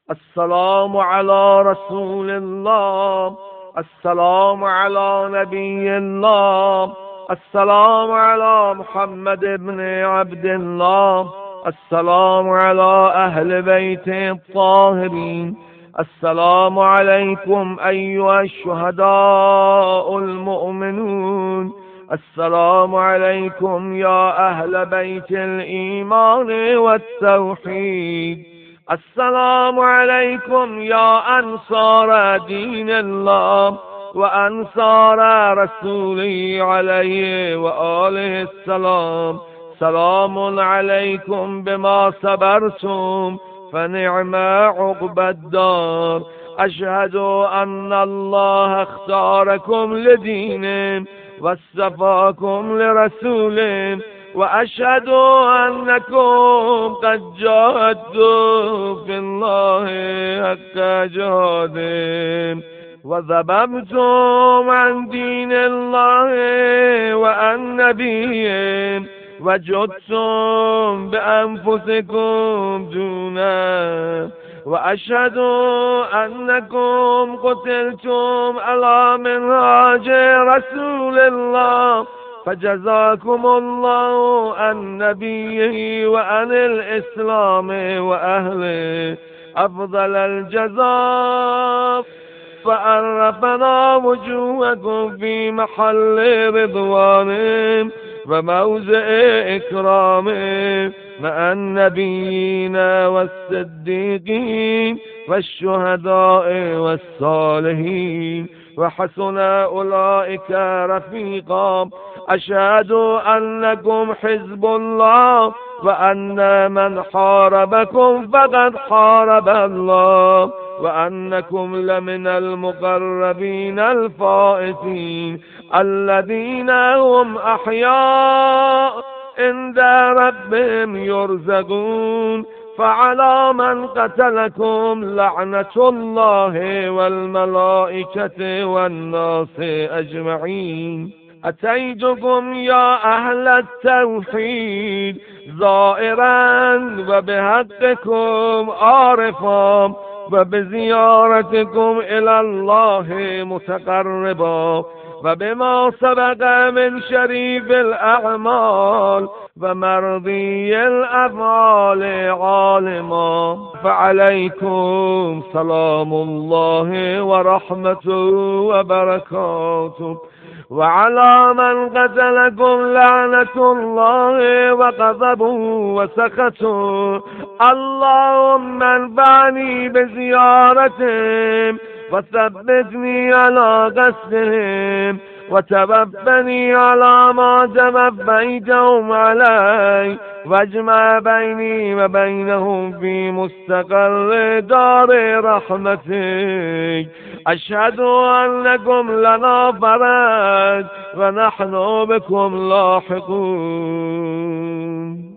السلام على رسول الله، السلام على نبي الله، السلام على محمد بن عبد الله، السلام على أهل بيت الطاهرين، السلام عليكم أيها الشهداء المؤمنون، السلام عليكم يا أهل بيت الإيمان والتوحيد، السلام عليكم يا أنصار دين الله وأنصار رسوله عليه وآله السلام. سلام عليكم بما صبرتم فنعم عقبى الدار. أشهد أن الله اختاركم لدينه واصطفاكم لرسوله، وأشهد أنكم قد جاهدتم في الله حق جهاده وذببتم عن دين الله وعن نبيه وجدتم بأنفسكم دونه، وأشهد أنكم قتلتم على منهاج رسول الله، فجزاكم الله عن نبيه وعن الإسلام وأهله أفضل الجزاء، فعرفنا وجوهكم في محل رضوانه وموضع إكرامه مع النبيين والصديقين والشهداء والصالحين، وحسن أولئك رفيقا. أشهد أنكم حزب الله، وأن من حاربكم فقد حارب الله، وأنكم لمن المقربين الفائزين الذين هم أحياء عند ربهم يرزقون. فعلى من قتلكم لعنة الله والملائكة والناس أجمعين. أتيتكم يا أهل التوحيد زائرا وبحقكم عارفا، وبزيارتكم إلى الله متقربا، وبما سبق من شريف الأعمال ومرضي الأفعال عالما. فعليكم سلام الله ورحمته وبركاته، وعلى من قتلكم لعنة الله وغضبه وسخطه. اللهم انفعني بزيارتهم وثبتني على قصدهم، وتوفني على ما توفيتهم علي، واجمع بيني وبينهم في مستقر دار رحمتك. أشهد أنكم لنا فرج ونحن بكم لاحقون.